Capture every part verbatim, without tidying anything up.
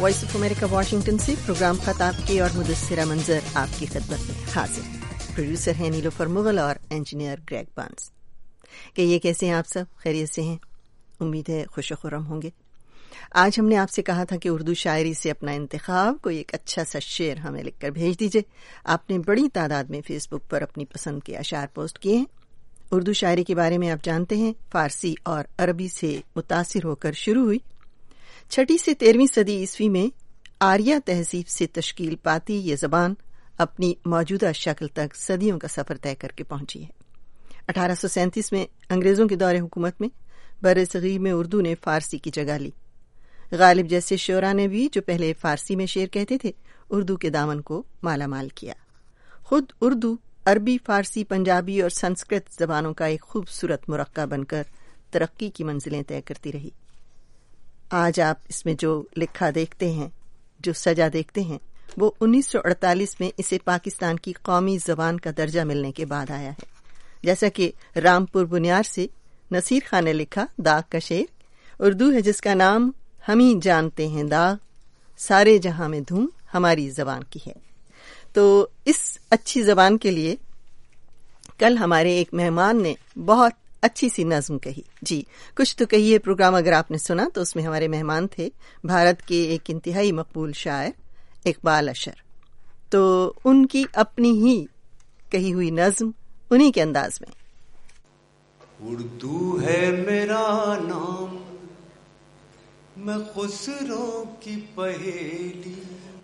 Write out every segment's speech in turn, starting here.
Voice of America Washington से programme खताब के और मुदस्सिरा मंजर आपकी खिदमत में हाजिर है। प्रोड्यूसर हैं नीलोफर मुगल और इंजीनियर ग्रेग बांस। कि ये कैसे हैं आप सब? खैरियत से हैं? उम्मीद है खुश खुर्रम होंगे। आज हमने आपसे कहा था कि उर्दू शायरी से अपना इंतखाब कोई एक अच्छा सा शेर हमें लिखकर भेज दीजिए। आपने बड़ी तादाद में फेसबुक पर अपनी पसंद के अशार पोस्ट किए हैं। उर्दू शायरी के बारे में आप जानते हैं, फारसी और अरबी से मुतासिर होकर शुरू हुई। छठी से तेरहवीं सदी ईस्वी में आर्या तहजीब से तश्कील पाती ये ज़बान अपनी मौजूदा शक्ल तक सदियों का सफ़र तय करके पहुंची है। अठारह सौ सैंतीस में अंग्रेज़ों के दौरे हुकूमत में बर-ए-सग़ीर में उर्दू ने फ़ारसी की जगह ली। गालिब जैसे शोरा ने भी, जो पहले फ़ारसी में शेर कहते थे, उर्दू के दामन को माला माल किया। खुद उर्दू अरबी, फ़ारसी, पंजाबी और संस्कृत ज़बानों का एक खूबसूरत मुरक्का बनकर तरक्की की मंजिलें तय करती रही। आज आप इसमें जो लिखा देखते हैं, जो सजा देखते हैं, वो उन्नीस सौ अड़तालीस में इसे पाकिस्तान की कौमी ज़बान का दर्जा मिलने के बाद आया है। जैसा कि रामपुर बुनियार से नसीर खान ने लिखा दाग का शेर, उर्दू है जिसका नाम हम ही जानते हैं दाग, सारे जहां में धूम हमारी ज़बान की है। तो इस अच्छी ज़बान के लिए कल हमारे एक मेहमान ने बहुत अच्छी सी नज़्म कही। जी, कुछ तो कहिए प्रोग्राम अगर आपने सुना तो उसमें हमारे मेहमान थे भारत के एक इंतहाई मकबूल शायर इकबाल अशर। तो उनकी अपनी ही कही हुई नज़्म उन्हीं के अंदाज में। उर्दू है मेरा नाम, मैं खुसरो की पहेली,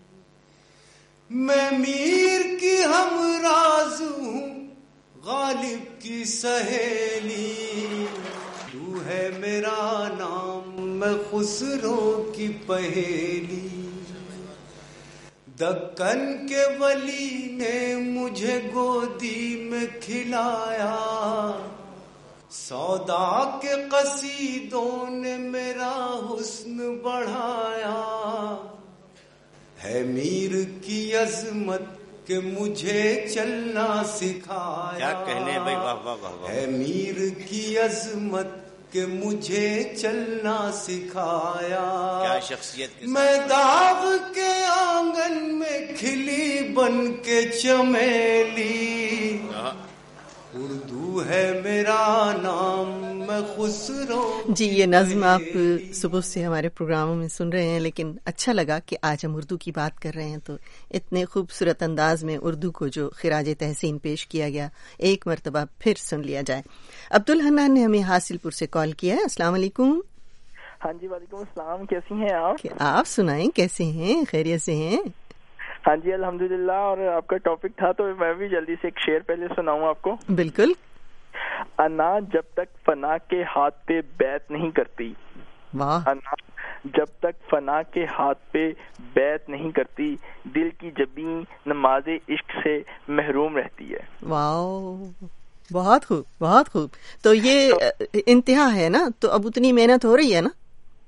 मैं मीर की हमराज हूँ, गालिब की सहेली। तू है मेरा नाम, मैं खुसरो की पहेली, दक्कन के वली ने मुझे गोदी में खिलाया, सौदा के कसीदों ने मेरा हुस्न बढ़ाया, है मीर की अजमत कि मुझे चलना सिखाया। क्या कहने भाई, वाह वाह वाह वाह। है मीर की अजमत कि मुझे चलना सिखाया। क्या शख्सियत के मैं दाग के आंगन में खिली बन के चमेली, उर्दू है मेरा नाम, मैं खुसरो। जी, ये नज़्म आप सुबह से हमारे प्रोग्रामों में सुन रहे हैं, लेकिन अच्छा लगा कि आज हम उर्दू की बात कर रहे हैं तो इतने खूबसूरत अंदाज में उर्दू को जो खिराज तहसीन पेश किया गया, एक मरतबा फिर सुन लिया जाए। अब्दुल हन्नान ने हमें हासिलपुर से कॉल किया है। अस्सलाम वालेकुम। हाँ जी, वालेकुम अस्सलाम। कैसी हैं आप? आप सुनाएं, कैसे हैं? खैरियत से हैं? हाँ जी, अल्हम्दुलिल्लाह। और आपका टॉपिक था तो मैं भी जल्दी से एक शेर पहले सुनाऊं आपको। बिल्कुल। अना जब तक फना के हाथ पे बैत नहीं करती, वाह। अना जब तक फना के हाथ पे बैत नहीं करती, दिल की जबीं नमाज़े इश्क से महरूम रहती है। वाह, बहुत खूब, बहुत खूब। तो ये इंतहा है ना, तो अब उतनी मेहनत हो रही है ना?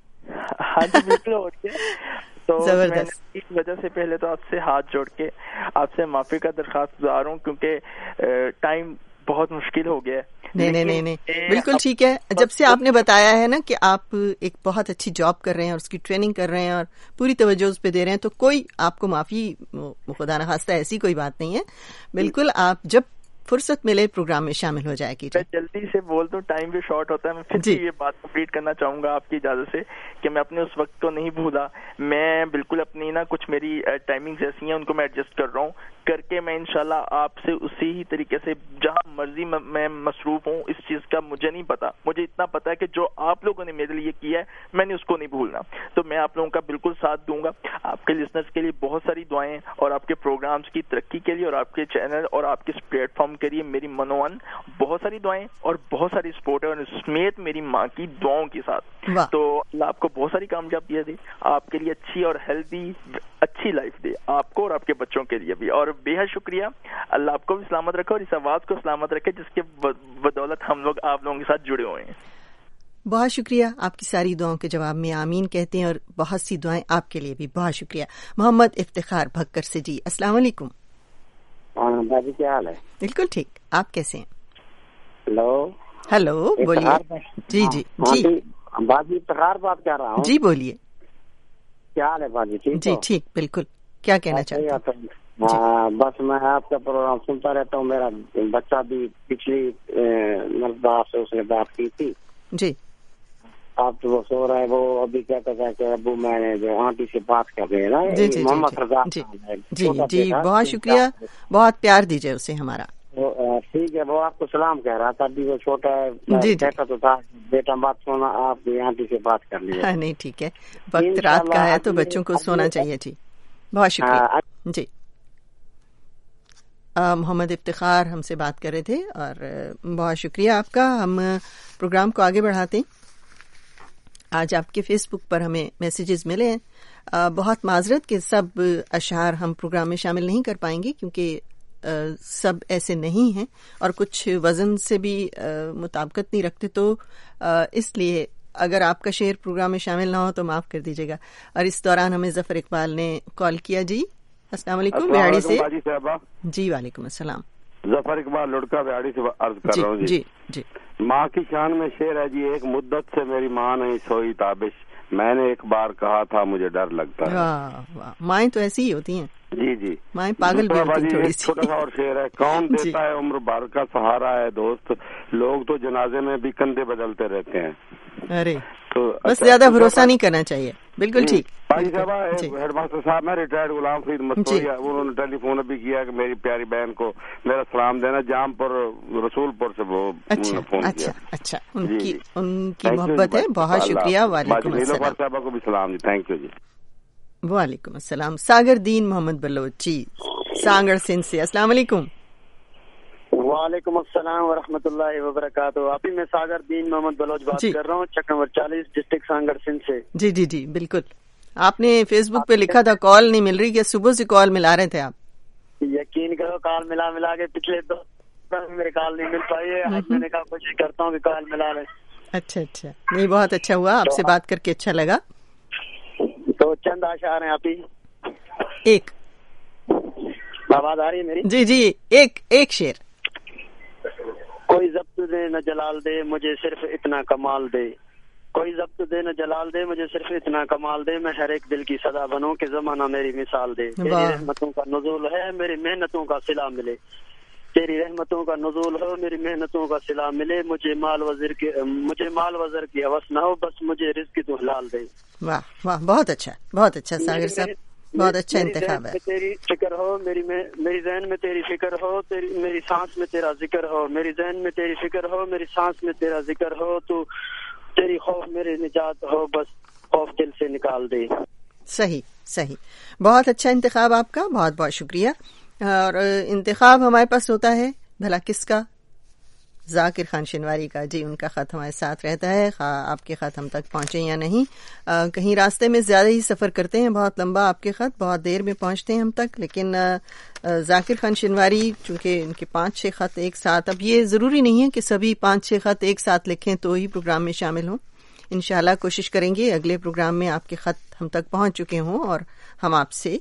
हाँ जी, बिल्कुल हो रही है। तो मैंने इस वजह से पहले तो आपसे हाथ जोड़ के आपसे माफी का दरखास्त गुजार हूँ, क्योंकि टाइम बहुत मुश्किल हो गया है। नहीं नहीं नहीं नहीं बिल्कुल ठीक है। जब से आपने बताया है ना कि आप एक बहुत अच्छी जॉब कर रहे हैं और उसकी ट्रेनिंग कर रहे हैं और पूरी तवज्जो उस पे दे रहे हैं, तो कोई आपको माफी खुदा न खास्ता ऐसी कोई बात नहीं है। बिल्कुल, आप जब फुर्सत मिले प्रोग्राम में शामिल हो जाए कीजिए। मैं जल्दी से बोल दूं, टाइम भी शॉर्ट होता है। मैं फिर ये बात कंप्लीट करना चाहूंगा आपकी इजाजत से कि मैं अपने उस वक्त को नहीं भूला। मैं बिल्कुल अपनी ना कुछ मेरी टाइमिंग्स ऐसी हैं, उनको मैं एडजस्ट कर रहा हूँ, करके मैं इंशाल्लाह आपसे उसी ही तरीके से जहां मर्जी मैं मसरूफ हूँ। इस चीज का मुझे नहीं पता, मुझे इतना पता है कि जो आप लोगों ने मेरे लिए किया है मैंने उसको नहीं भूलना। तो मैं आप लोगों का बिल्कुल साथ दूंगा। आपके लिसनर्स के लिए बहुत सारी दुआएं और आपके प्रोग्राम्स की तरक्की के लिए और आपके चैनल और आपके प्लेटफॉर्म के लिए मेरी मनोवन बहुत सारी दुआएं और बहुत सारी सपोर्ट है, और समेत मेरी माँ की दुआओं के साथ। तो अल्लाह आपको बहुत सारी कामयाबियां दे, आपके लिए अच्छी और हेल्दी अच्छी लाइफ दे, आपको और आपके बच्चों के लिए भी। और बेहद शुक्रिया, अल्लाह आपको भी सलामत रखे और इस आवाज को सलामत रखे जिसके बदौलत हम लोग आप लोगों के साथ जुड़े हुए हैं। बहुत शुक्रिया, आपकी सारी दुआओं के जवाब में आमीन कहते हैं और बहुत सी दुआएं आपके लिए भी। बहुत शुक्रिया। मोहम्मद इफ्तिखार भक्कर से जी, अस्सलाम वालेकुम। बाजी क्या हाल है? बिल्कुल ठीक, आप कैसे हैं? हेलो हेलो, बोलिए। जी जी जी बाजी इफ्तिखार बात कर रहा हूँ। जी बोलिए। क्या हाल है बाजी? ठीक जी ठीक, बिल्कुल, क्या कहना चाहते हैं? हाँ, बस मैं आपका प्रोग्राम सुनता रहता हूँ। मेरा बच्चा भी पिछली मरतबा आपसे उसने बात की थी जी। आप तो वो सो रहा है, वो अभी कहता था कि अबू मैंने जो आंटी से बात कर रहे हैं ना, जी जी मोहम्मद रजा जी जी जी, बहुत शुक्रिया, बहुत प्यार दीजिए उसे हमारा। ठीक है, वो आपको सलाम कह रहा था, अभी वो छोटा है, कहता तो था बेटा बात सोना, आप आंटी से बात कर लीजिए। हाँ नहीं ठीक है, वक्त रात का है तो बच्चों को सोना चाहिए। जी बहुत शुक्रिया जी। मोहम्मद इफ्तिखार हमसे बात कर रहे थे और बहुत शुक्रिया आपका। हम प्रोग्राम को आगे बढ़ाते हैं। आज आपके फेसबुक पर हमें मैसेजेस मिले हैं, बहुत माजरत के सब अशार हम प्रोग्राम में शामिल नहीं कर पाएंगे क्योंकि आ, सब ऐसे नहीं हैं और कुछ वज़न से भी मुताबिकत नहीं रखते, तो आ, इसलिए अगर आपका शेर प्रोग्राम में शामिल ना हो तो माफ़ कर दीजिएगा। और इस दौरान हमें ज़फ़र इकबाल ने कॉल किया। जी अस्सलाम वालेकुम, बिहाड़ी से। जी वालेकुम अस्सलाम। ज़फ़र इकबाल लुड़का बिहाड़ी से अर्ज कर रहा हूँ जी। जी जी। माँ की शान में शेर है जी। एक मुद्दत से मेरी माँ नहीं सोई ताबिश, मैंने एक बार कहा था मुझे डर लगता है। वाह वाह, माएँ तो ऐसी ही होती हैं। जी जी, माएँ पागल भी होती हैं थोड़ी सी। छोटा सा और शेर है। कौन देता है उम्र भर का सहारा है दोस्त, लोग तो जनाजे में भी कंधे बदलते रहते हैं। अरे तो बस ज्यादा भरोसा नहीं करना चाहिए। बिल्कुल ठीक। भाई साहब, हेडमास्टर साहब, मैं रिटायर्ड गुलाम फरीद मस्तूरी, उन्होंने टेलीफोन भी किया कि मेरी प्यारी बहन को मेरा सलाम देना, जामपुर रसूलपुर से वो अच्छा, फोन अच्छा, किया। अच्छा, उनकी उनकी मोहब्बत है, बहुत शुक्रिया। वालेकुम अस्सलाम साहब को भी सलाम जी, थैंक यू जी। वालेकुम अस्सलाम। सागर दीन मोहम्मद बलोच जी, सांगड़ सिंध से, अस्सलाम वालेकुम। वालेकुम अस्सलाम व रहमतुल्लाहि व बरकातहू। अभी मैं सागर दीन मोहम्मद बलोच बात कर रहा हूँ, चक नंबर चालीस, डिस्ट्रिक्ट सांगड़ सिंध से। जी जी जी बिल्कुल। आपने फेसबुक पे लिखा था कॉल नहीं मिल रही, क्या सुबह से कॉल मिला रहे थे आप? यकीन करो कॉल मिला मिला के पिछले दो मेरे कॉल नहीं मिल पाई है। आज मैंने कहा कोशिश करता हूँ कि कॉल मिला रहे। अच्छा अच्छा, नहीं बहुत अच्छा हुआ, आपसे तो बात करके अच्छा लगा। तो चंद आशार हैं आप ही। एक आवाज आ रही है मेरी? जी जी, एक एक शेर। कोई जब्त दे न जलाल दे, मुझे सिर्फ इतना कमाल दे। कोई जब्त दे न जलाल दे, मुझे सिर्फ इतना कमाल दे। मैं हर एक दिल की सदा बनूं कि जमाना मेरी मिसाल दे। तेरी रहमतों का नुज़ूल है, मेरी मेहनतों का सिला मिले। तेरी रहमतों का नुज़ूल हो, मेरी मेहनतों का सिला मिले। मुझे माल वज़ीर के मुझे माल वज़र की हवस न हो, बस मुझे रिज़्क़ तो हलाल दे। वाह वाह, बहुत अच्छा बहुत अच्छा सागर साहब, बहुत अच्छा इंतखाब है। तेरी फिक्र हो मेरी मेरी ज़हन में तेरी फिक्र हो, तेरी मेरी सांस में तेरा जिक्र हो। मेरी ज़हन में तेरी फिक्र हो, मेरी सांस में तेरा जिक्र हो। तो तेरी खौफ मेरी निजात हो, बस खौफ दिल से निकाल दे। सही सही, बहुत अच्छा इंतखाब आपका, बहुत बहुत शुक्रिया। और इंतखाब हमारे पास होता है भला किसका? जाकिर खान शिनवारी का। जी, उनका ख़त हमारे साथ रहता है, खा आपके ख़त हम तक पहुँचे या नहीं। आ, कहीं रास्ते में ज़्यादा ही सफ़र करते हैं, बहुत लंबा आपके ख़त, बहुत देर में पहुँचते हैं हम तक। लेकिन जाकिर खान शिनवारी चूँकि उनके पाँच छः ख़त एक साथ, अब ये ज़रूरी नहीं है कि सभी पाँच छः ख़त एक साथ लिखें तो ही प्रोग्राम में शामिल हों। इंशाल्लाह कोशिश करेंगे अगले प्रोग्राम में आपके ख़त हम तक पहुँच चुके हों और हम आपसे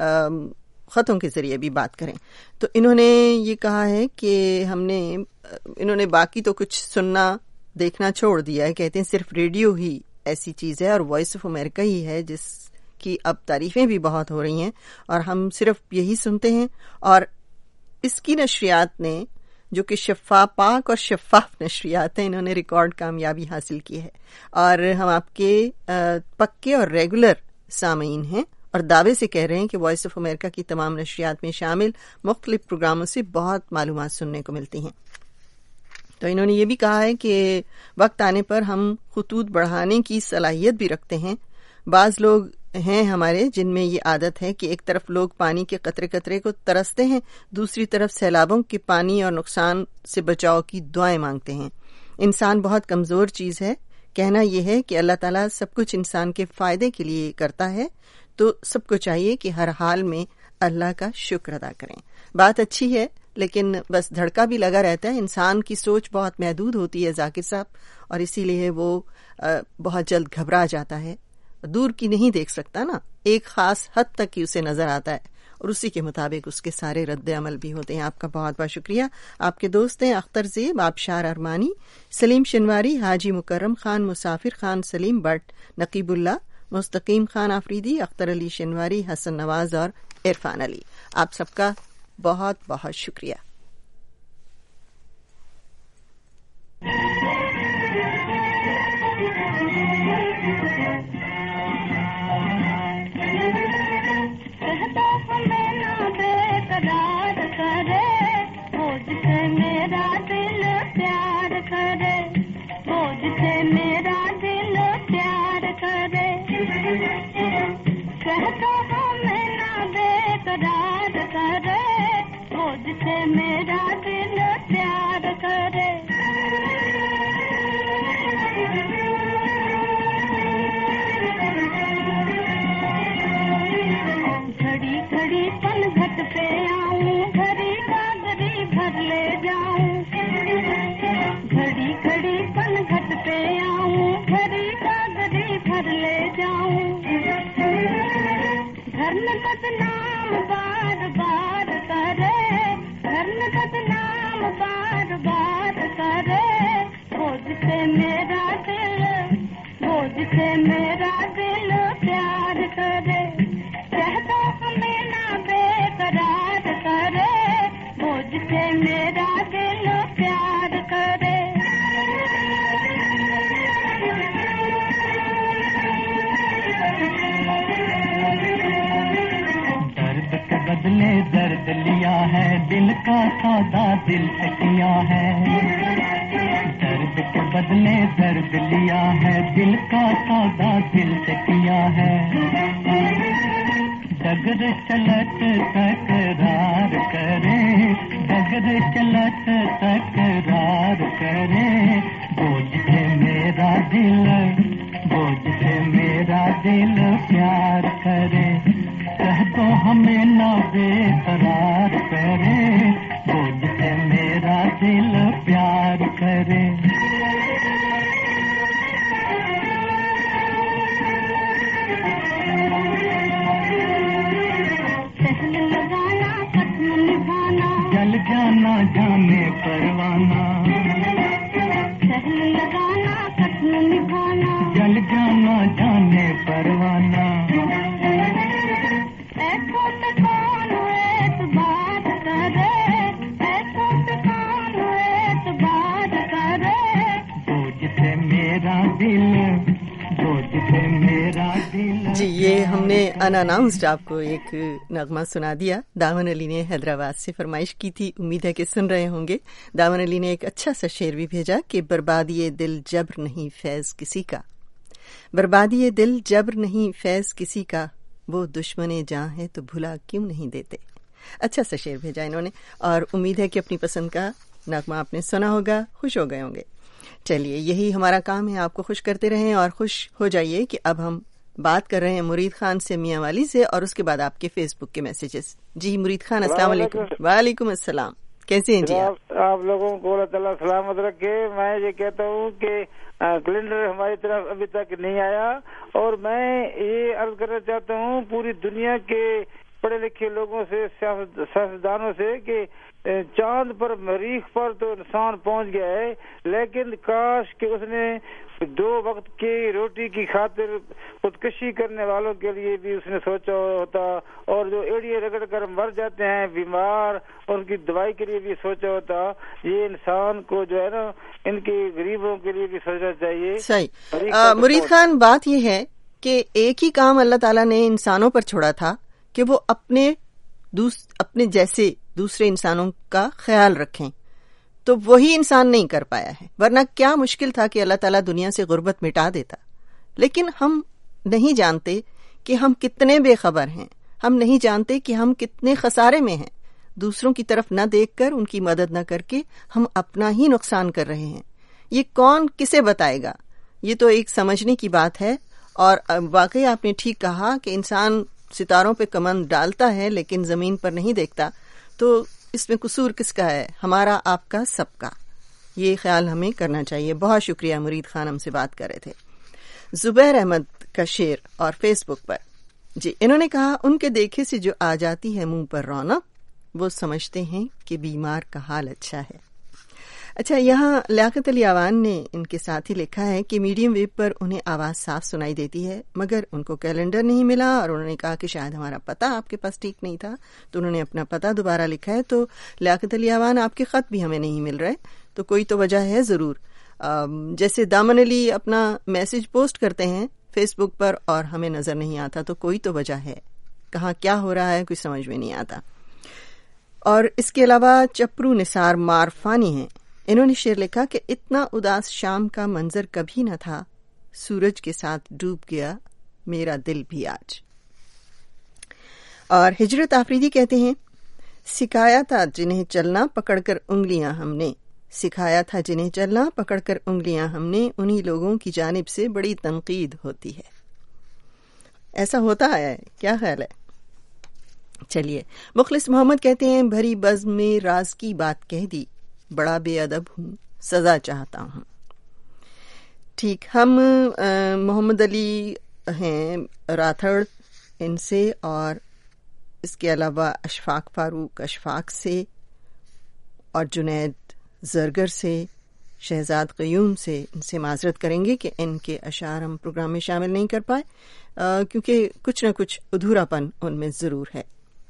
ख़तों के ज़रिए भी बात करें। तो इन्होंने ये कहा है कि हमने इन्होंने बाकी तो कुछ सुनना देखना छोड़ दिया है, कहते हैं सिर्फ रेडियो ही ऐसी चीज़ है और वॉइस ऑफ अमेरिका ही है जिसकी अब तारीफ़ें भी बहुत हो रही हैं और हम सिर्फ यही सुनते हैं। और इसकी नशरियात ने, जो कि शफ़ाफ़ पाक और शफ़ाफ़ नशरियात हैं, इन्होंने रिकॉर्ड कामयाबी हासिल की है और हम आपके पक्के और रेगुलर सामीन हैं और दावे से कह रहे हैं कि वॉइस ऑफ अमेरिका की तमाम नशरियात में शामिल मुख्तलिफ प्रोग्रामों से बहुत मालूमात सुनने को मिलती हैं। तो इन्होंने ये भी कहा है कि वक्त आने पर हम खुतूत बढ़ाने की सलाहियत भी रखते हैं। बाज़ लोग हैं हमारे जिनमें ये आदत है कि एक तरफ लोग पानी के कतरे कतरे को तरसते हैं, दूसरी तरफ सैलाबों के पानी और नुकसान से बचाव की दुआएं मांगते हैं। इंसान बहुत कमज़ोर चीज़ है। कहना यह है कि अल्लाह ताला सब कुछ इंसान के फ़ायदे के लिए करता है, तो सबको चाहिए कि हर हाल में अल्लाह का शुक्र अदा करें। बात अच्छी है, लेकिन बस धड़का भी लगा रहता है। इंसान की सोच बहुत महदूद होती है जाकिर साहब, और इसीलिए वो बहुत जल्द घबरा जाता है, दूर की नहीं देख सकता ना, एक खास हद तक ही उसे नजर आता है और उसी के मुताबिक उसके सारे रद्द अमल भी होते हैं। आपका बहुत बहुत शुक्रिया। आपके दोस्त हैं अख्तर ज़ेब, आबशार अरमानी, सलीम शिनवारी, हाजी मुकर्रम खान, मुसाफिर खान, सलीम बट, नकीबुल्ला, मुस्तकीम खान आफरीदी, अख्तर अली शिनवारी, हसन नवाज और इरफान अली। आप सबका बहुत बहुत शुक्रिया। दर्द लिया है दिल का सौदा दिल से किया है, दर्द के बदले दर्द लिया है दिल का सौदा दिल से किया है। डगर चलत तकरार करे, डगर चलत तकरार करे, बोझ से मेरा दिल, बोझ से मेरा दिल प्यार करे, कह दो हमें ना बेकरार करे, बोझ से मेरा दिल प्यार करे। सहल लगाना कसम निभाना, जल जाना जाने परवाना, सहल लगाना कसम निभाना, जल जाना जाने परवाना। जी, ये हमने अनअनाउंस्ड आपको एक नगमा सुना दिया। दामन अली ने हैदराबाद से फरमाइश की थी, उम्मीद है कि सुन रहे होंगे। दामन अली ने एक अच्छा सा शेर भी भेजा कि बर्बादी दिल जब्र नहीं फैज किसी का, बर्बादी दिल जब्र नहीं फैज किसी का, वो दुश्मने जां है तो भुला क्यों नहीं देते। अच्छा सा शेर भेजा इन्होंने और उम्मीद है कि अपनी पसंद का नगमा आपने सुना होगा, खुश हो गए होंगे। चलिए, यही हमारा काम है, आपको खुश करते रहें और खुश हो जाइए कि अब हम बात कर रहे हैं मुरीद खान से मियां वाली से और उसके बाद आपके फेसबुक के मैसेजेस। जी मुरीद खान, अस्सलाम वालेकुम। वालेकुम अस्सलाम, कैसे हैं जी आप? आप लोगों को अल्लाह ताला सलामत रखे। मैं ये कहता हूँ कि कैलेंडर हमारी तरफ अभी तक नहीं आया और मैं ये अर्ज करना चाहता हूँ पूरी दुनिया के पढ़े लिखे लोगों से, सियासतदानों से कि चांद पर, मरीख पर तो इंसान पहुंच गया है, लेकिन काश कि उसने दो वक्त की रोटी की खातिर खुदकशी करने वालों के लिए भी उसने सोचा होता, और जो एड़िए रगड़ कर मर जाते हैं बीमार, उनकी दवाई के लिए भी सोचा होता। ये इंसान को जो है ना, इनके गरीबों के लिए भी सोचना चाहिए। सही मुरीद खान, बात ये है कि एक ही काम अल्लाह ताला ने इंसानों पर छोड़ा था कि वो अपने दूस, अपने जैसे दूसरे इंसानों का ख्याल रखें, तो वही इंसान नहीं कर पाया है। वरना क्या मुश्किल था कि अल्लाह ताला दुनिया से गुर्बत मिटा देता। लेकिन हम नहीं जानते कि हम कितने बेखबर हैं, हम नहीं जानते कि हम कितने खसारे में हैं। दूसरों की तरफ न देखकर, उनकी मदद न करके हम अपना ही नुकसान कर रहे हैं। ये कौन किसे बताएगा? ये तो एक समझने की बात है। और वाकई आपने ठीक कहा कि इंसान सितारों पे कमंद डालता है लेकिन जमीन पर नहीं देखता, तो इसमें कसूर किसका है? हमारा, आपका, सबका। ये ख्याल हमें करना चाहिए। बहुत शुक्रिया मुरीद खान, हमसे बात कर रहे थे। जुबैर अहमद का शेर और फेसबुक पर जी, इन्होंने कहा, उनके देखे से जो आ जाती है मुंह पर रौनक, वो समझते हैं कि बीमार का हाल अच्छा है। اچھا، یہاں لیاقت علی آوان نے ان کے ساتھ ہی لکھا ہے کہ میڈیم ویو پر انہیں آواز صاف سنائی دیتی ہے، مگر ان کو کیلنڈر نہیں ملا اور انہوں نے کہا کہ شاید ہمارا پتہ آپ کے پاس ٹھیک نہیں تھا، تو انہوں نے اپنا پتہ دوبارہ لکھا ہے. تو لیاقت علی آوان، آپ کے خط بھی ہمیں نہیں مل رہے، تو کوئی تو وجہ ہے ضرور. جیسے دامن علی اپنا میسج پوسٹ کرتے ہیں فیس بک پر اور ہمیں نظر نہیں آتا، تو کوئی تو وجہ ہے. کہاں کیا ہو رہا ہے کچھ سمجھ میں نہیں آتا. اور اس کے علاوہ چپرو نثار مارفانی ہیں، انہوں نے شعر لکھا کہ اتنا اداس شام کا منظر کبھی نہ تھا، سورج کے ساتھ ڈوب گیا میرا دل بھی آج. اور ہجرت آفریدی کہتے ہیں سکھایا تھا جنہیں چلنا پکڑ کر انگلیاں ہم نے، سکھایا تھا جنہیں چلنا پکڑ کر انگلیاں ہم نے، انہی لوگوں کی جانب سے بڑی تنقید ہوتی ہے. ایسا ہوتا ہے، کیا خیال ہے؟ چلیے، مخلص محمد کہتے ہیں بھری بزم میں راز کی بات کہہ دی، بڑا بے ادب ہوں سزا چاہتا ہوں. ٹھیک، ہم محمد علی ہیں راتھڑ ان سے، اور اس کے علاوہ اشفاق فاروق اشفاق سے، اور جنید زرگر سے، شہزاد قیوم سے، ان سے معذرت کریں گے کہ ان کے اشعار ہم پروگرام میں شامل نہیں کر پائے، کیونکہ کچھ نہ کچھ ادھورا پن ان میں ضرور ہے.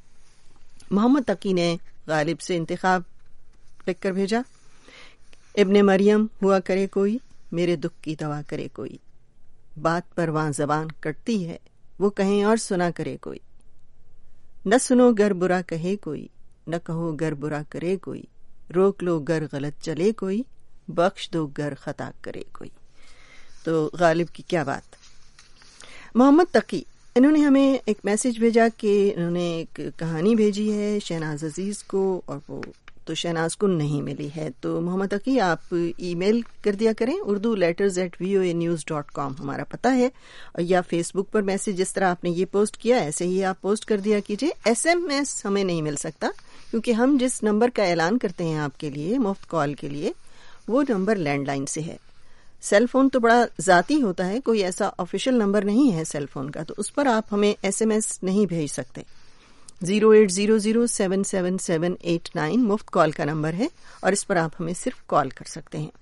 محمد تقی نے غالب سے انتخاب لکھ کر بھیجا، ابن مریم ہوا کرے کوئی، میرے دکھ کی دوا کرے کوئی، بات پر وہاں زبان کٹتی ہے، وہ کہیں اور سنا کرے کوئی، نہ سنو گر برا کہے کوئی، نہ کہو گر برا کرے کوئی، روک لو گر غلط چلے کوئی، بخش دو گر خطا کرے کوئی. تو غالب کی کیا بات. محمد تقی، انہوں نے ہمیں ایک میسج بھیجا کہ انہوں نے ایک کہانی بھیجی ہے شہناز عزیز کو، اور وہ تو شہناز کو نہیں ملی ہے. تو محمد تقی، آپ ای میل کر دیا کریں، Urdu letters at V O A news dot com ہمارا پتہ ہے، یا فیس بک پر میسج جس طرح آپ نے یہ پوسٹ کیا ایسے ہی آپ پوسٹ کر دیا کیجیے. ایس ایم ایس ہمیں نہیں مل سکتا، کیونکہ ہم جس نمبر کا اعلان کرتے ہیں آپ کے لیے مفت کال کے لیے، وہ نمبر لینڈ لائن سے ہے. سیل فون تو بڑا ذاتی ہوتا ہے، کوئی ایسا آفیشیل نمبر نہیں ہے سیل فون کا، تو اس پر آپ ہمیں ایس ایم ایس نہیں بھیج سکتے. Zero eight zero zero seven seven seven eight nine مفت کال کا نمبر ہے، اور اس پر آپ ہمیں صرف کال کر سکتے ہیں.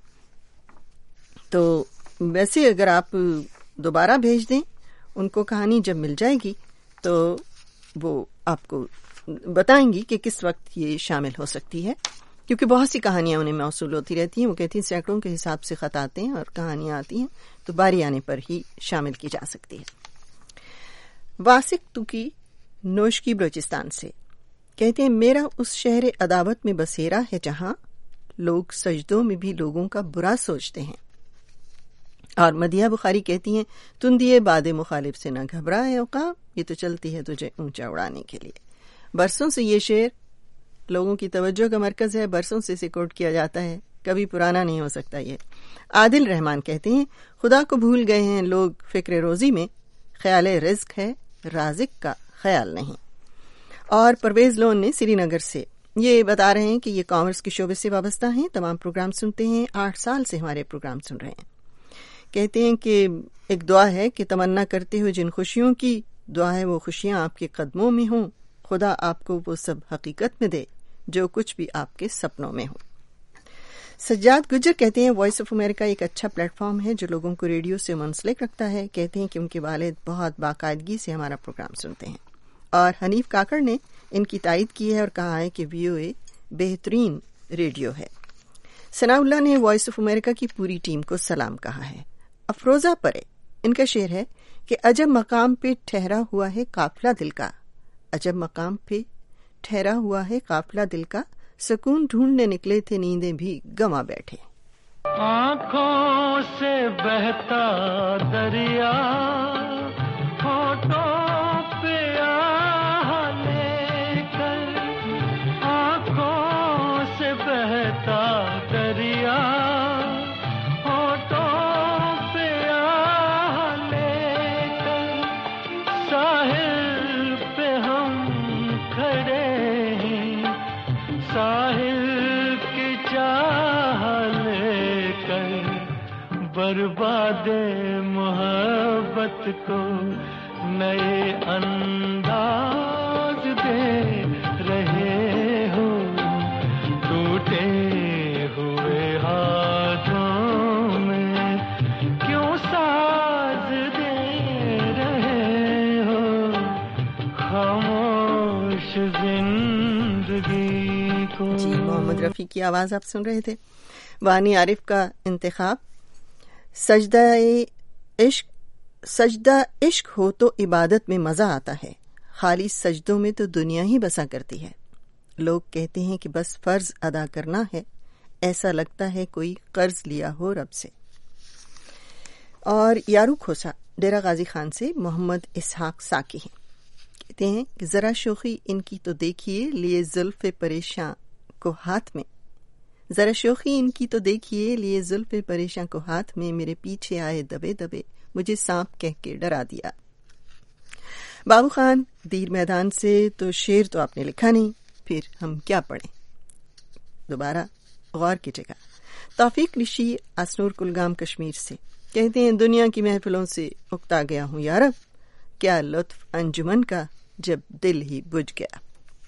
تو ویسے اگر آپ دوبارہ بھیج دیں ان کو کہانی، جب مل جائے گی تو وہ آپ کو بتائیں گی کہ کس وقت یہ شامل ہو سکتی ہے، کیونکہ بہت سی کہانیاں انہیں موصول ہوتی رہتی ہیں. وہ کہتی ہیں سینکڑوں کے حساب سے خط آتے ہیں اور کہانیاں آتی ہیں، تو باری آنے پر ہی شامل کی جا سکتی ہے. واسق تو کی نوشکی بلوچستان سے کہتے ہیں میرا اس شہر عداوت میں بسیرا ہے جہاں لوگ سجدوں میں بھی لوگوں کا برا سوچتے ہیں. اور مدیحہ بخاری کہتی ہیں تندیے باد مخالف سے نہ گھبرا ہے عقاب، یہ تو چلتی ہے تجھے اونچا اڑانے کے لیے. برسوں سے یہ شعر لوگوں کی توجہ کا مرکز ہے، برسوں سے اسے کوٹ کیا جاتا ہے، کبھی پرانا نہیں ہو سکتا. یہ عادل رحمان کہتے ہیں خدا کو بھول گئے ہیں لوگ فکر روزی میں، خیال رزق ہے رازق کا خیال نہیں. اور پرویز لون نے سری نگر سے یہ بتا رہے ہیں کہ یہ کامرس کے شعبے سے وابستہ ہیں، تمام پروگرام سنتے ہیں، آٹھ سال سے ہمارے پروگرام سن رہے ہیں. کہتے ہیں کہ ایک دعا ہے کہ تمنا کرتے ہو جن خوشیوں کی، دعا ہے وہ خوشیاں آپ کے قدموں میں ہوں، خدا آپ کو وہ سب حقیقت میں دے جو کچھ بھی آپ کے سپنوں میں ہو. سجاد گجر کہتے ہیں وائس آف امریکہ ایک اچھا پلیٹ فارم ہے جو لوگوں کو ریڈیو سے منسلک رکھتا ہے. کہتے ہیں کہ ان کے والد بہت باقاعدگی سے ہمارا پروگرام سنتے ہیں. اور حنیف کاکڑ نے ان کی تائید کی ہے اور کہا ہے کہ وی او اے بہترین ریڈیو ہے. ثناء اللہ نے وائس آف امریکہ کی پوری ٹیم کو سلام کہا ہے. افروزہ پرے ان کا شعر ہے کہ عجب مقام پہ ٹھہرا ہوا ہے قافلہ دل کا، عجب مقام پہ ٹھہرا ہوا ہے قافلہ دل کا، سکون ڈھونڈنے نکلے تھے نیندیں بھی گنوا بیٹھے. آنکھوں سے بہتا دریا ہونٹوں پہ آہ لے کر، آنکھوں سے بہتا دریا ہونٹوں پہ آہ لے کر، ساحل پہ ہم کھڑے ہیں، ساحل کی چاہ لے کر، برباد محبت کو نئے انداز دے رہے ہو، ٹوٹے ہوئے की आवाज़ आप सुन रहे थे। वानी आरिफ का इंतखाब, सजदा इश्क, सजदा इश्क हो तो इबादत में मज़ा आता है, खाली सजदों में तो दुनिया ही बसा करती है। लोग कहते हैं कि बस फ़र्ज अदा करना है, ऐसा लगता है कोई कर्ज लिया हो रब से। और यारू खोसा डेरा गाजी खान से मोहम्मद इसहाक साकी हैं, कहते हैं कि ज़रा शोखी इनकी तो देखिए लिए जुल्फ़े परेशान को हाथ में, ज़रा शोखी इनकी तो देखिए लिए जुल्फ़े परेशान को हाथ में, मेरे पीछे आए दबे दबे मुझे सांप कह के डरा दिया। बाबू खान दीर मैदान से, तो शेर तो आपने लिखा नहीं, फिर हम क्या पढ़ें, दोबारा गौर कीजिएगा। तौफीक ऋषि असनूर कुलगाम कश्मीर से कहते हैं, दुनिया की महफिलों से उकता गया हूँ यारब, क्या लुत्फ अंजुमन का जब दिल ही बुझ गया।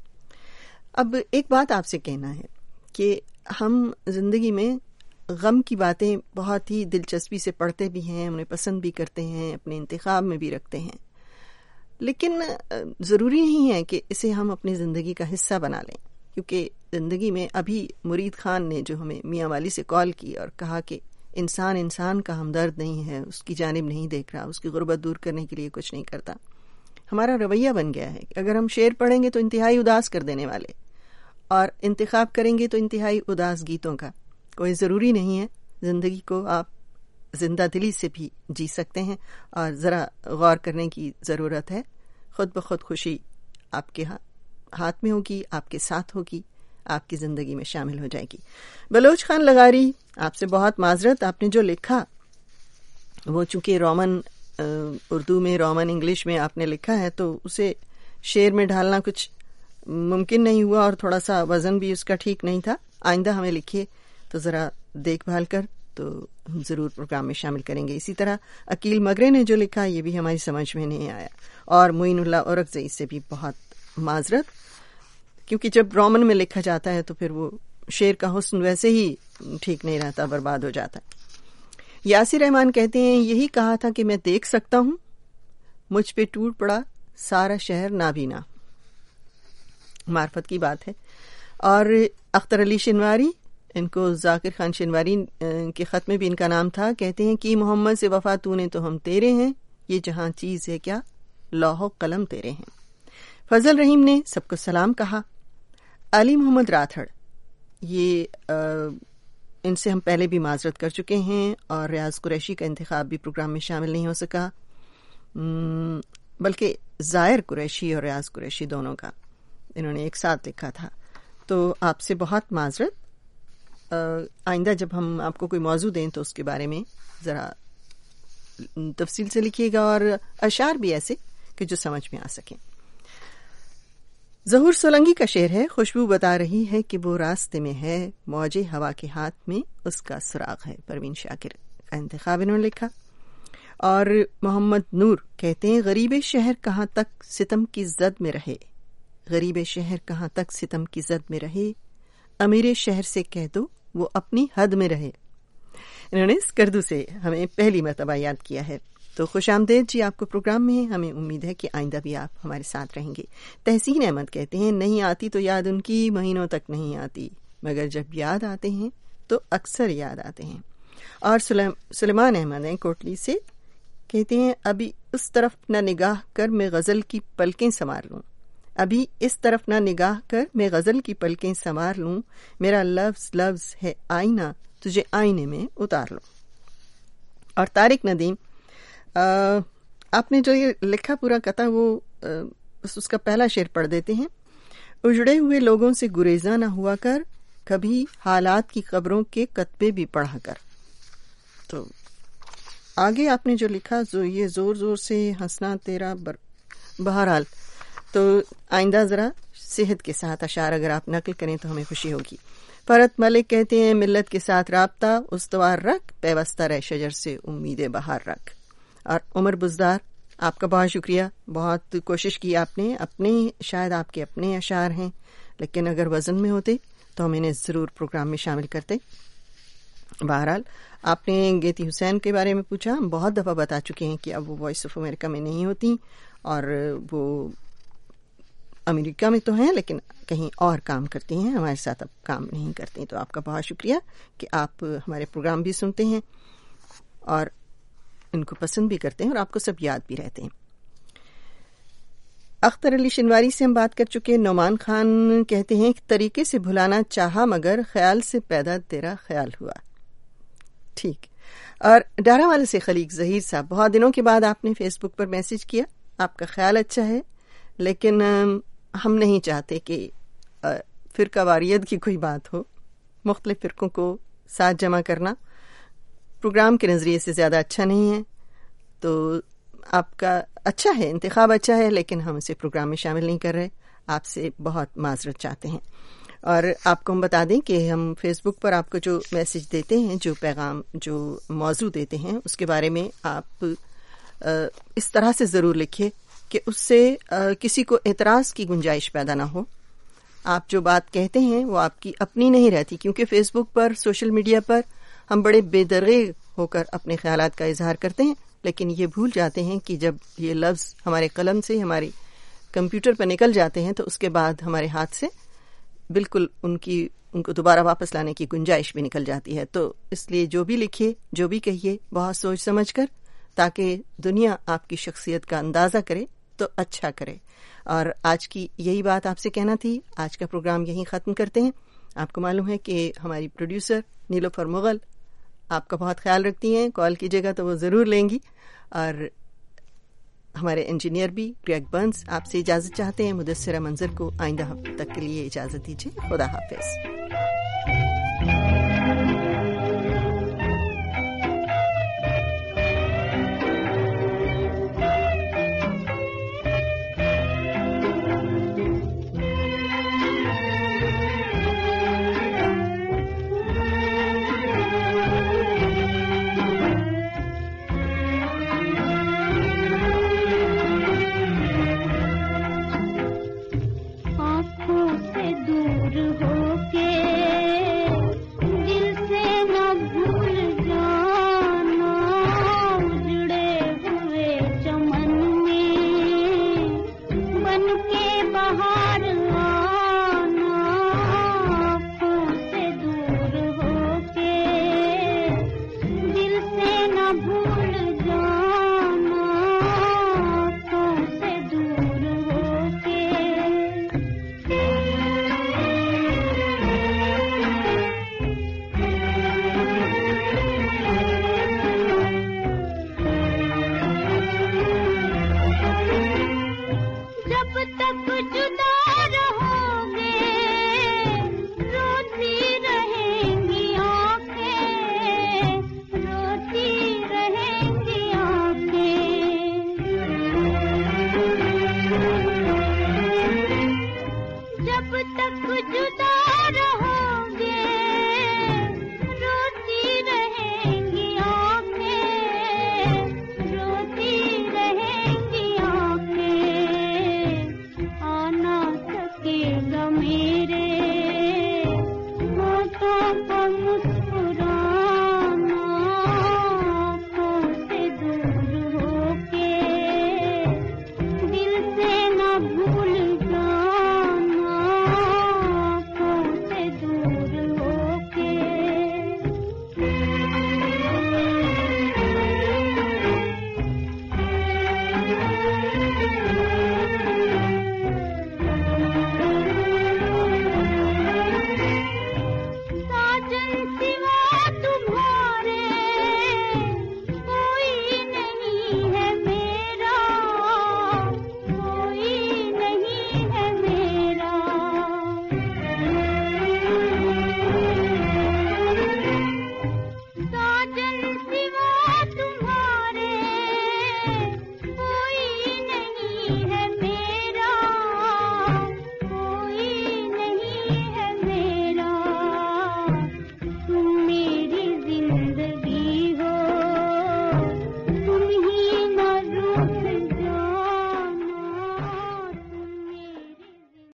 अब एक बात आपसे कहना है कि हम जिंदगी में गम की बातें बहुत ही दिलचस्पी से पढ़ते भी हैं, उन्हें पसंद भी करते हैं, अपने इंतखाब में भी रखते हैं, लेकिन ज़रूरी नहीं है कि इसे हम अपनी ज़िंदगी का हिस्सा बना लें, क्योंकि ज़िंदगी में अभी मुरीद खान ने जो हमें मियाँ वाली से कॉल की और कहा कि इंसान इंसान का हमदर्द नहीं है, उसकी जानिब नहीं देख रहा, उसकी गुर्बत दूर करने के लिए कुछ नहीं करता, हमारा रवैया बन गया है कि अगर हम शेर पढ़ेंगे तो इंतहाई उदास कर देने वाले, और इंतखाब करेंगे तो इंतहाई उदास गीतों का। कोई ज़रूरी नहीं है, ज़िंदगी को आप जिंदा दिली से भी जी सकते हैं, और ज़रा गौर करने की ज़रूरत है। खुद ब खुद खुशी आपके हाथ में होगी, आपके साथ होगी, आपकी ज़िंदगी में शामिल हो जाएगी। बलोच खान लगारी, आपसे बहुत माजरत, आपने जो लिखा वो चूँकि रोमन उर्दू में, रोमन इंग्लिश में आपने लिखा है, तो उसे शेर में ढालना कुछ मुमकिन नहीं हुआ, और थोड़ा सा वज़न भी उसका ठीक नहीं था। आइंदा हमें लिखिए तो ज़रा देखभाल कर, तो हम ज़रूर प्रोग्राम में शामिल करेंगे। इसी तरह अकील मगरे ने जो लिखा ये भी हमारी समझ में नहीं आया, और मोइनुल्लाह औरकज़ई से भी बहुत माजरत, क्योंकि जब रोमन में लिखा जाता है तो फिर वो शेर का हुस्न वैसे ही ठीक नहीं रहता, बर्बाद हो जाता है। यासिर रहमान कहते हैं, यही कहा था कि मैं देख सकता हूँ, मुझ पे टूट पड़ा सारा शहर नाबीना, मार्फत की बात है। और अख्तर अली शिनवारी, इनको जाकिर खान शिनवारी के ख़त में भी इनका नाम था, कहते हैं कि मोहम्मद से वफा तूने तो हम तेरे हैं, ये जहाँ चीज़ है क्या लौह कलम तेरे हैं। फजल रहीम ने सबको सलाम कहा। अली मोहम्मद राठड़, ये आ, इनसे हम पहले भी माजरत कर चुके हैं, और रियाज कुरैशी का इंतखाब भी प्रोग्राम में शामिल नहीं हो सका, बल्कि ज़ाहिर कुरैशी और रियाज कुरैशी दोनों का इन्होंने एक साथ लिखा था। तो आपसे बहुत माजरत। आइंदा जब हम आपको कोई मौजू दें तो उसके बारे में ज़रा तफसील से लिखिएगा, और अशार भी ऐसे कि जो समझ में आ सकें। ज़हूर सोलंगी का शेर है, खुशबू बता रही है कि वो रास्ते में है, मौजे हवा के हाथ में उसका सुराग है। परवीन शाकिर का इंतखाब इन्होंने लिखा। और मोहम्मद नूर कहते हैं, गरीब शहर कहाँ तक सितम की जद में रहे, गरीब शहर कहाँ तक सितम की जद में रहे, अमीर शहर से कह दो वो अपनी हद में रहे। इन्होंने स्कर्दू से हमें पहली मरतबा याद किया है। तो खुशामदेद जी आपको प्रोग्राम में। हमें उम्मीद है कि आइंदा भी आप हमारे साथ रहेंगे। तहसीन अहमद कहते हैं, नहीं आती तो याद उनकी महीनों तक नहीं आती, मगर जब याद आते हैं तो अक्सर याद आते हैं। और सुलेमान अहमद हैं कोटली से, कहते हैं, अभी उस तरफ न निगाह कर मैं गज़ल की पलकें संवार लूं, अभी इस तरफ न निगाह कर मैं गज़ल की पलकें संवार लूं, मेरा लफ्ज़ लफ्ज़ है आईना, तुझे आईने में उतार लूं। और तारिक नदीम, आ, आपने जो ये लिखा पूरा कथा, वो बस उसका पहला शेर पढ़ देते हैं। उजड़े हुए लोगों से गुरेजा न हुआ कर, कभी हालात की खबरों के कतबे भी पढ़ा कर। तो आगे आपने जो लिखा, जो ये जोर जोर से हंसना तेरा बर... बहरहाल तो आइंदा ज़रा सेहत के साथ अशार अगर आप नकल करें तो हमें खुशी होगी। फरत मलिक कहते हैं, मिल्लत के साथ राब्ता उस्तवार रख, पैवस्ता रह शजर से उम्मीद बहार रख। और उमर बुजदार, आपका बहुत शुक्रिया, बहुत कोशिश की आपने, अपने शायद आपके अपने अशार हैं, लेकिन अगर वज़न में होते तो हम इन्हें ज़रूर प्रोग्राम में शामिल करते। बहरहाल आपने गेती हुसैन के बारे में पूछा, हम बहुत दफ़ा बता चुके हैं कि अब वो वॉइस ऑफ अमेरिका में नहीं होती, और वो امریکہ میں تو ہیں لیکن کہیں اور کام کرتی ہیں, ہمارے ساتھ اب کام نہیں کرتی. تو آپ کا بہت شکریہ کہ آپ ہمارے پروگرام بھی سنتے ہیں اور ان کو پسند بھی کرتے ہیں اور آپ کو سب یاد بھی رہتے ہیں. اختر علی شنواری سے ہم بات کر چکے. نعمان خان کہتے ہیں کہ طریقے سے بھلانا چاہا مگر خیال سے پیدا تیرا خیال ہوا. ٹھیک. اور ڈارا والے سے خلیق ظہیر صاحب, بہت دنوں کے بعد آپ نے فیس بک پر میسج کیا. آپ کا خیال اچھا ہے لیکن ہم نہیں چاہتے کہ فرقہ واریت کی کوئی بات ہو. مختلف فرقوں کو ساتھ جمع کرنا پروگرام کے نظریے سے زیادہ اچھا نہیں ہے. تو آپ کا اچھا ہے, انتخاب اچھا ہے, لیکن ہم اسے پروگرام میں شامل نہیں کر رہے. آپ سے بہت معذرت چاہتے ہیں. اور آپ کو ہم بتا دیں کہ ہم فیس بک پر آپ کو جو میسج دیتے ہیں, جو پیغام, جو موضوع دیتے ہیں, اس کے بارے میں آپ اس طرح سے ضرور لکھیں کہ اس سے کسی کو اعتراض کی گنجائش پیدا نہ ہو. آپ جو بات کہتے ہیں وہ آپ کی اپنی نہیں رہتی, کیونکہ فیس بک پر, سوشل میڈیا پر ہم بڑے بے دریغ ہو کر اپنے خیالات کا اظہار کرتے ہیں, لیکن یہ بھول جاتے ہیں کہ جب یہ لفظ ہمارے قلم سے ہمارے کمپیوٹر پر نکل جاتے ہیں تو اس کے بعد ہمارے ہاتھ سے بالکل ان کی ان کو دوبارہ واپس لانے کی گنجائش بھی نکل جاتی ہے. تو اس لیے جو بھی لکھیے, جو بھی کہیے, بہت سوچ سمجھ کر, تاکہ دنیا آپ کی شخصیت کا اندازہ کرے تو اچھا کرے. اور آج کی یہی بات آپ سے کہنا تھی. آج کا پروگرام یہیں ختم کرتے ہیں. آپ کو معلوم ہے کہ ہماری پروڈیوسر نیلوفر مغل آپ کا بہت خیال رکھتی ہیں, کال کیجیے گا تو وہ ضرور لیں گی. اور ہمارے انجینئر بھی گریگ برنز آپ سے اجازت چاہتے ہیں. مدثرہ منظر کو آئندہ ہفتے تک کے لیے اجازت دیجیے. خدا حافظ.